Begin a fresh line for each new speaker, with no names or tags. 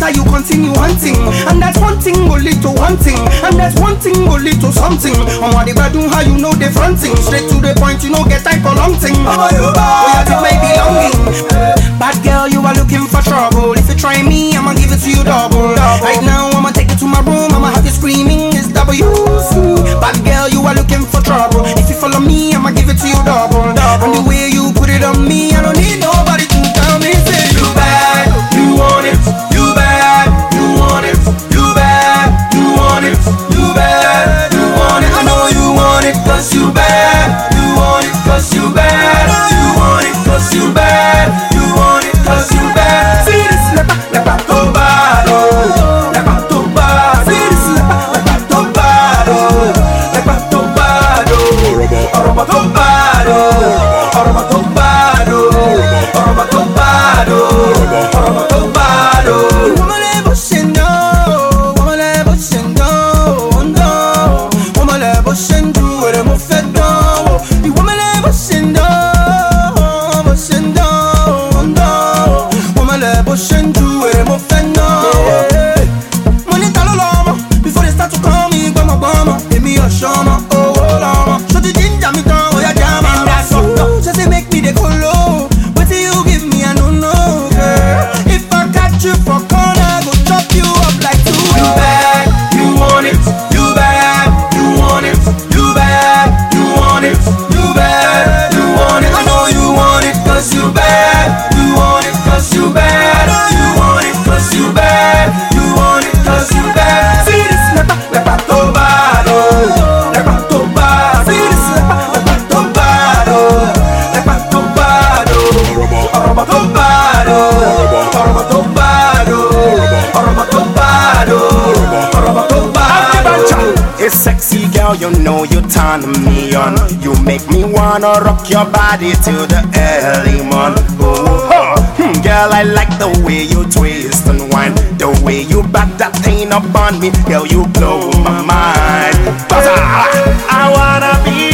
after you continue hunting. And that one thing will lead to one thing, and that one thing will lead to something. On what they do, how you know they fronting. Straight to the point, you know, get time for long thing. Oh, yeah, take my belonging. Bad girl, you are looking for trouble. If you try me, I'ma give it to you double. Right now, I'ma take you to my room, I'ma have you screaming, it's WC. Bad girl, you are looking for trouble. If you follow me, I'ma give it to you double. And the way you put it on me, I don't need nobody to tell me, say you bad, you want it, you bad, you want it, you bad, you want it, you bad, you want it. I know you want it, cause you bad, you want it, cause you bad, you want it, cause you bad, you want it, cause you bad. See this lepa to bad, lepa to bad. See this lepa to bad, lepa to bad, lepa to bad, lepa to bad, lepa to bad, lepa to bad. Woman level shendo, woman level shendo, no. Woman level shendo, where I'm fed down. The woman level shendo, shendo, no. Woman level shendo, where I'm fed down. Money talo lama, before they start to call me bama bama. Give me a shama, oh lama. So the ginger me down, oh yeah jama. And that's all. Just they make me the colo. What do you give me? I don't know, girl. If I catch you for corner, go chop you up like two. You bad, you want it. You bad, you want it. You bad, you want it. You bad, you want it. I know you want it, cause you bad. You want it, cause you bad. You want it, cause you bad. You want it, cause you bad. See this lepa to bad, lepa to bad. See this lepa to bad, lepa to bad, lepa to bad, lepa to bad, lepa to bad, lepa to bad.
It's sexy girl, you know you turn me on. You make me wanna rock your body till the early morning. Girl, I like the way you twist and whine, the way you back that thing up on me. Girl, you blow my mind. I wanna be